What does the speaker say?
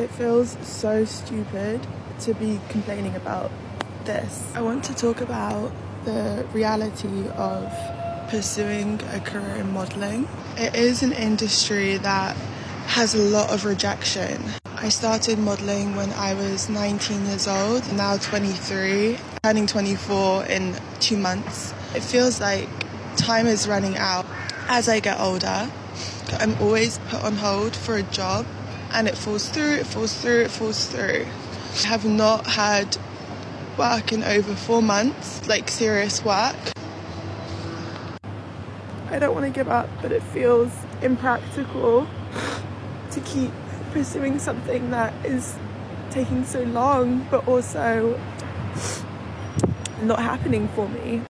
It feels so stupid to be complaining about this. I want to talk about the reality of pursuing a career in modelling. It is an industry that has a lot of rejection. I started modelling when I was 19 years old, now 23, turning 24 in 2 months. It feels like time is running out. As I get older, I'm always put on hold for a job and it falls through. I have not had work in over 4 months, like serious work. I don't want to give up, but it feels impractical to keep pursuing something that is taking so long, but also not happening for me.